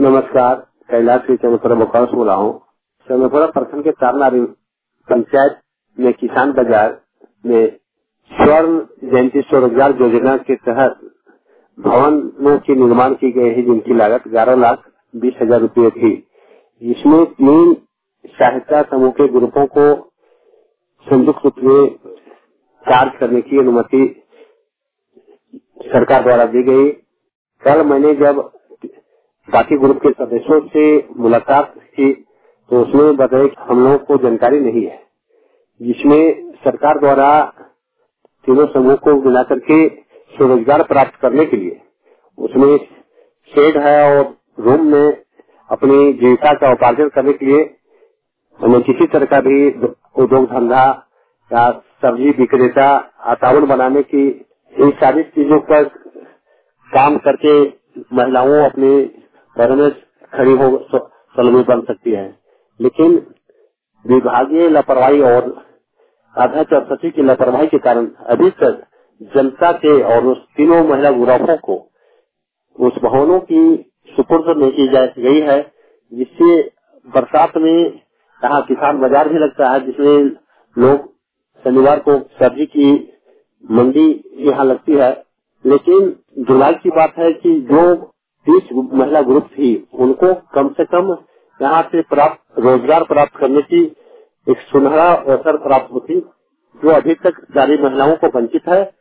नमस्कार, कैलाश की चंद्रपुरा बोकारो से बोला हूँ। चंद्रपुरा प्रखंड के तारनारी पंचायत में किसान बाजार में स्वर्ण जयंती स्वरोजगार योजना के तहत भवनों के निर्माण की गई है, जिनकी लागत 11,20,000 रुपये थी। इसमें 3 सहायता समूह के ग्रुपों को संयुक्त रूप में कार्य करने की अनुमति सरकार द्वारा दी गई। कल मैंने जब बाकी ग्रुप के सदस्यों से मुलाकात की तो उसमें बताया कि हम लोगों को जानकारी नहीं है, जिसमें सरकार द्वारा तीनों समूह को मिला करके स्वरोजगार प्राप्त करने के लिए उसमें शेड है और रूम में अपनी जीविका का उपार्जन करने के लिए हमें किसी तरह का भी उद्योग धंधा या सब्जी विक्रेता वातावरण बनाने की इन सारी चीजों पर काम करके महिलाओं अपने पैरों में खड़ी हो स्वावलंबी बन सकती है। लेकिन विभागीय लापरवाही और अध्यक्ष और सचिव की लापरवाही के कारण अभी तक जनता के और उस तीनों महिला ग्रुपों को उस भवनों की सुपुर्द नहीं की गई है, जिससे बरसात में यहाँ किसान बाजार भी लगता है, जिसमें लोग शनिवार को सब्जी की मंडी यहाँ लगती है। लेकिन दुर्भाग्य की बात है कि जो 30 महिला ग्रुप थी उनको कम से कम यहाँ से रोजगार प्राप्त करने की एक सुनहरा अवसर प्राप्त होती, जो अभी तक सारी महिलाओं को वंचित है।